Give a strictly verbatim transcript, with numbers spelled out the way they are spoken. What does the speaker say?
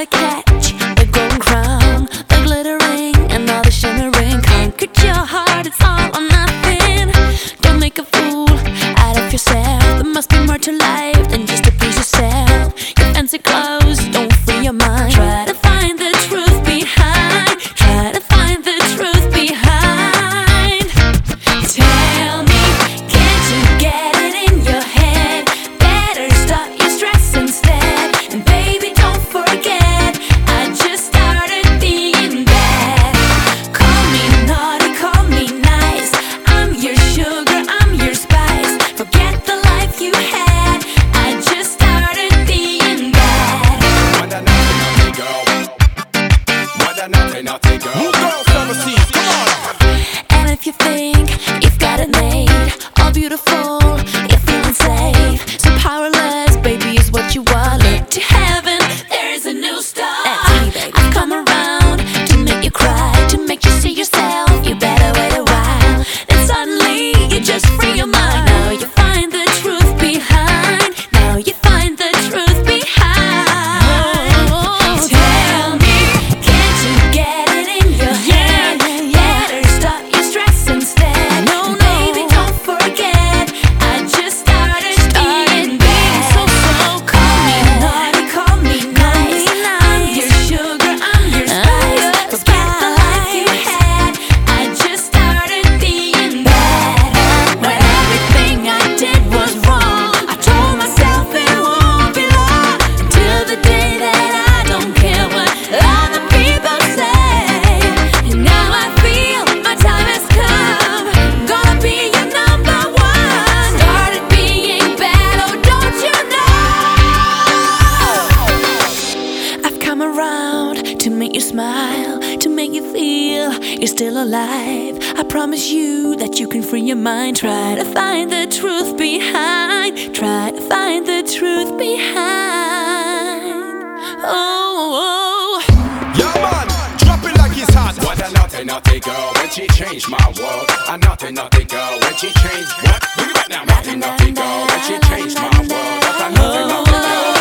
to catch the golden crown, the glittering and all the shimmering. Conquered your heart, it's all or nothing. Don't make a fool out of yourself. There must be more to life than just to please yourself. Your fancy clothes don't free your mind. Try to find the truth behind. Try to find the truth behind. Tell me, can't you get it in your head? Better stop your stress instead. And baby, don't forget, I just started being bad. Call me naughty, call me nice. I'm your sugar, I'm your spice. Forget the life you had, I just started being bad. What a naughty, naughty girl. What a naughty, naughty girl. Who goes overseas? Come on. And if you think you've got it made, all beautiful, you're feeling safe, so powerless, baby, is what you are. Look to heaven, there is a new star. That's me, baby. I've come around to make you cry, to make you see yourself. You better wait a while, then suddenly you just free your mind. Now you find the truth behind. Now you find the truth behind. Tell me, can't you get it in your head? Better stop your stress instead. No, baby, don't forget, I just started being bad. So, so call me naughty, call me nice. I'm your sugar, I'm your spice. Forget the life you had, I just started being bad. When everything I did was wrong, I told myself it won't be long until the day that I don't care what other people say. And now I feel my time has come. Gonna be your number one. Started being bad, oh don't you know? I've come around to make you smile, to make you feel you're still alive. I promise you that you can free your mind. Try to find the truth behind. Try to find the truth behind. Oh, oh. Yeah, man, drop it like it's hot. What a naughty, naughty girl. When she changed my world. A naughty, naughty girl. When she changed what? Bring it back now. Naughty, naughty girl. When she changed my world. That's a naughty, naughty girl.